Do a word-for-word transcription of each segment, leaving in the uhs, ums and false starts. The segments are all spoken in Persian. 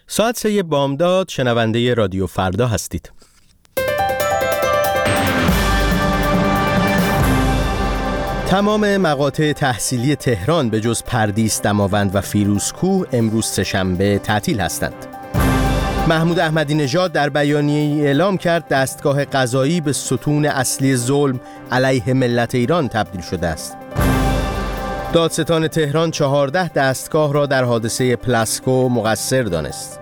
ساعت سه بامداد شنونده رادیو فردا هستید. تمام مقاطع تحصیلی تهران به جز پردیس، دماوند و فیروزکوه امروز سه‌شنبه تعطیل هستند. محمود احمدی نژاد در بیانیه‌ای اعلام کرد دستگاه قضایی به ستون اصلی ظلم علیه ملت ایران تبدیل شده است. دادستان تهران چهارده دستگاه را در حادثه پلاسکو مقصر دانست.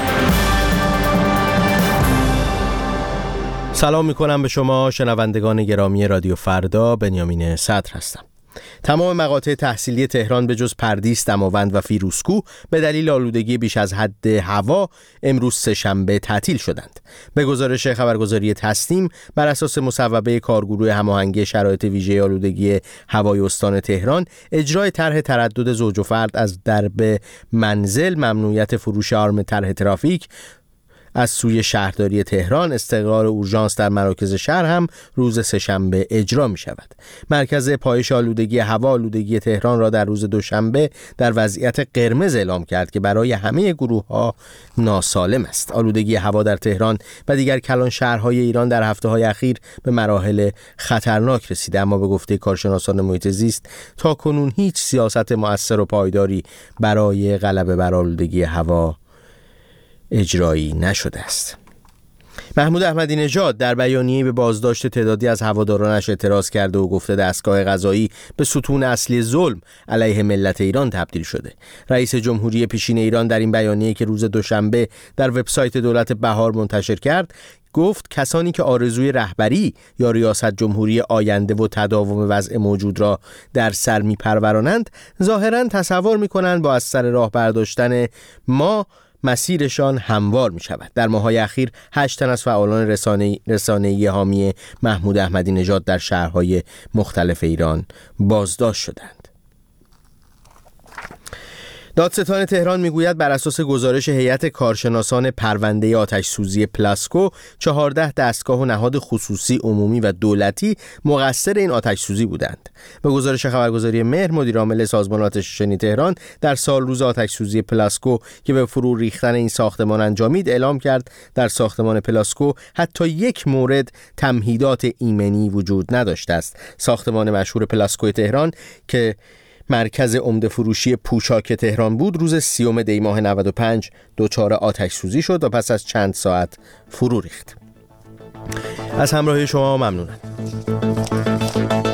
سلام میکنم به شما شنوندگان گرامی رادیو فردا. بنیامین صدر هستم. تمام مقاطع تحصیلی تهران به جز پردیس، دماوند و فیروزکوه به دلیل آلودگی بیش از حد هوا امروز سه‌شنبه تعطیل شدند. به گزارش خبرگزاری تسنیم بر اساس مصوبه کارگروه هماهنگی شرایط ویژه آلودگی هوای استان تهران، اجرای طرح تردد زوج و فرد از درب منزل، ممنوعیت فروش آرم طرح ترافیک از سوی شهرداری تهران، استقرار اورژانس در مراکز شهر هم روز سه‌شنبه اجرا می شود. مرکز پایش آلودگی هوا آلودگی تهران را در روز دوشنبه در وضعیت قرمز اعلام کرد که برای همه گروه ها ناسالم است. آلودگی هوا در تهران و دیگر کلان شهرهای ایران در هفته های اخیر به مراحل خطرناک رسیده، اما به گفته کارشناسان محیط زیست تا کنون هیچ سیاست مؤثر و پایداری برای غلبه بر آلودگی هوا اجرایی نشده است. محمود احمدی نژاد در بیانیه‌ای به بازداشت تعدادی از هوادارانش اعتراض کرده و گفته دستگاه قضایی به ستون اصلی ظلم علیه ملت ایران تبدیل شده. رئیس جمهوری پیشین ایران در این بیانیه که روز دوشنبه در وبسایت دولت بهار منتشر کرد گفت کسانی که آرزوی رهبری یا ریاست جمهوری آینده و تداوم وضع موجود را در سر می‌پرورانند ظاهراً تصور می‌کنند با از سر راه برداشتن ما مسیرشان هموار می شود. در ماه‌های اخیر هشت تن از فعالان رسانه‌ای رسانه‌ای حامی محمود احمدی نژاد در شهرهای مختلف ایران بازداشت شدند. دادستان تهران میگوید بر اساس گزارش هیئت کارشناسان پرونده آتش سوزی پلاسکو، چهارده دستگاه و نهاد خصوصی، عمومی و دولتی مقصر این آتش سوزی بودند. به گزارش خبرگزاری مهر، مدیر عامل سازمان آتش‌نشانی تهران در سال روز آتش سوزی پلاسکو که به فرو ریختن این ساختمان انجامید اعلام کرد در ساختمان پلاسکو حتی یک مورد تمهیدات ایمنی وجود نداشته است. ساختمان مشهور پلاسکو تهران که مرکز عمده فروشی پوشاک تهران بود روز سیوم دی ماه نود و پنج دچار آتش سوزی شد و پس از چند ساعت فرو ریخت. از همراهی شما ممنونم.